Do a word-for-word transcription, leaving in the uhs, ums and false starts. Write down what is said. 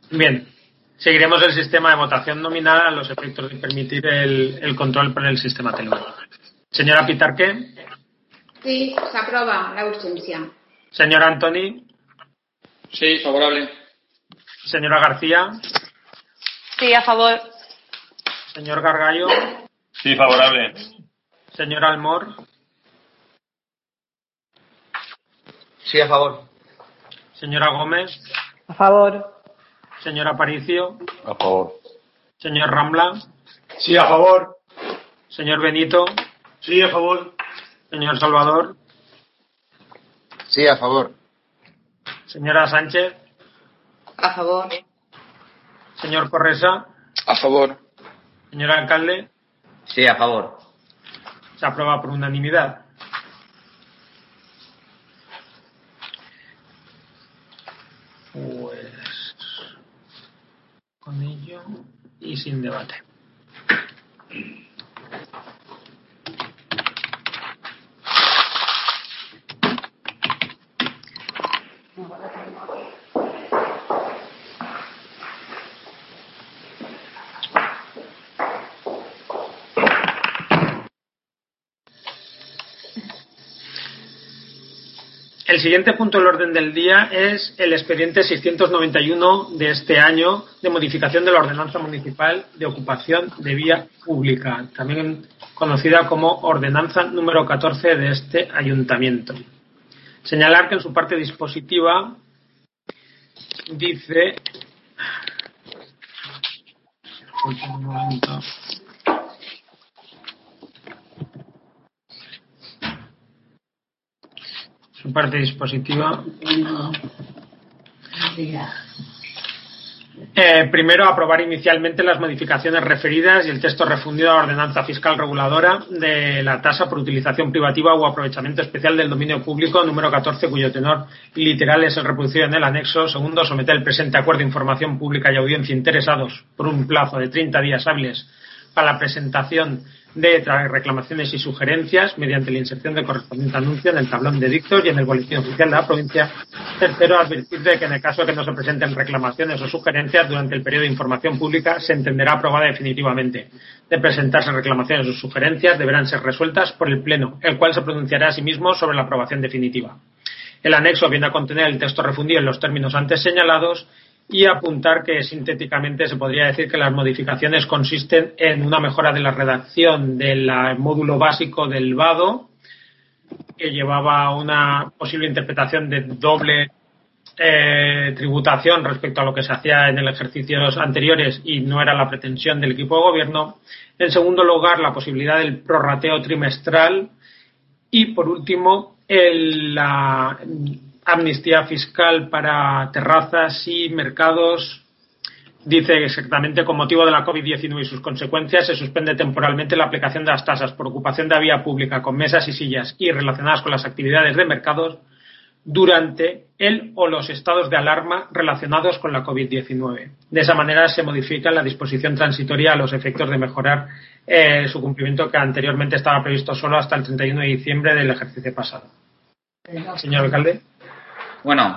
Bien. Seguiremos el sistema de votación nominal a los efectos de permitir el, el control por el sistema telemático. Señora Pitarque. Sí, se aprueba la urgencia. Señora Antoni. Sí, favorable. Señora García. Sí, a favor. Señor Gargallo. Sí, favorable. Señora Almor. Sí, a favor. Señora Gómez. A favor. Señor Aparicio. A favor. Señor Rambla. Sí, a favor. Señor Benito. Sí, a favor. Señor Salvador. Sí, a favor. Señora Sánchez. A favor. Señor Corresa. A favor. Señor alcalde. Sí, a favor. Se aprueba por unanimidad. Pues con ello y sin debate. El siguiente punto del orden del día es el expediente seiscientos noventa y uno de este año de modificación de la ordenanza municipal de ocupación de vía pública, también conocida como ordenanza número catorce de este ayuntamiento. Señalar que en su parte dispositiva dice un momento. Su parte dispositiva. Eh, primero, aprobar inicialmente las modificaciones referidas y el texto refundido a la ordenanza fiscal reguladora de la tasa por utilización privativa o aprovechamiento especial del dominio público número catorce, cuyo tenor literal es el reproducido en el anexo. Segundo, someter el presente acuerdo de información pública y audiencia interesados por un plazo de treinta días hábiles para la presentación de reclamaciones y sugerencias mediante la inserción del correspondiente anuncio en el tablón de dictos y en el boletín oficial de la provincia. Tercero, advertir de que en el caso de que no se presenten reclamaciones o sugerencias durante el periodo de información pública se entenderá aprobada definitivamente. De presentarse reclamaciones o sugerencias deberán ser resueltas por el Pleno, el cual se pronunciará asimismo sobre la aprobación definitiva. El anexo viene a contener el texto refundido en los términos antes señalados y apuntar que sintéticamente se podría decir que las modificaciones consisten en una mejora de la redacción del módulo básico del vado, que llevaba una posible interpretación de doble eh, tributación respecto a lo que se hacía en el ejercicios anteriores y no era la pretensión del equipo de gobierno. En segundo lugar, la posibilidad del prorrateo trimestral y, por último, el, la amnistía fiscal para terrazas y mercados. Dice exactamente: con motivo de la COVID diecinueve y sus consecuencias se suspende temporalmente la aplicación de las tasas por ocupación de la vía pública con mesas y sillas y relacionadas con las actividades de mercados durante el o los estados de alarma relacionados con la COVID diecinueve. De esa manera se modifica la disposición transitoria a los efectos de mejorar eh, su cumplimiento, que anteriormente estaba previsto solo hasta el treinta y uno de diciembre del ejercicio pasado. Señor alcalde. Bueno,